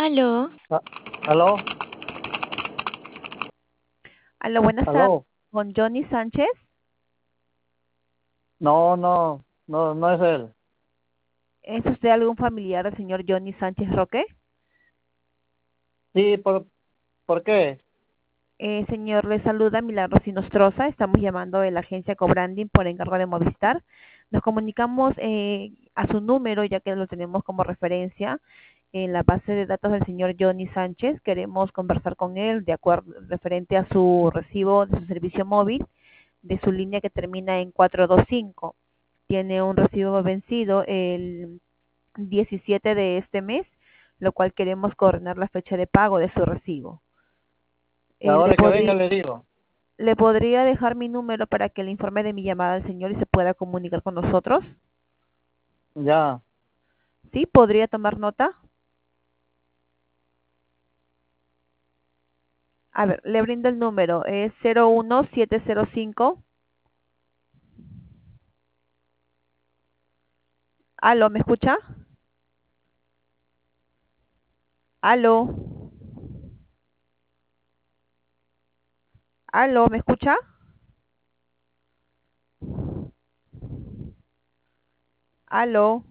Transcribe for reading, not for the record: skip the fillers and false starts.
Aló, Ah, ¿aló? Aló, buenas tardes, ¿Aló? con Johnny Sánchez. No, no, no, no es él. ¿Es usted algún familiar del señor Johnny Sánchez Roque? Sí, ¿por qué? Señor, le saluda Milagros Sinostroza. Estamos llamando de la agencia Cobranding por encargo de Movistar. Nos comunicamos a su número, ya que lo tenemos como referencia en la base de datos del señor Johnny Sánchez. Queremos conversar con él de acuerdo referente a su recibo de su servicio móvil de su línea que termina en 425. Tiene un recibo vencido el 17 de este mes, lo cual queremos coordinar la fecha de pago de su recibo. Ahora que venga le digo. ¿Le podría dejar mi número para que le informe de mi llamada al señor y se pueda comunicar con nosotros? Ya, ¿Sí? ¿Podría tomar nota? A ver, le brindo el número. Es 01705. ¿Aló, me escucha? ¿Aló? ¿Aló, me escucha? ¿Aló?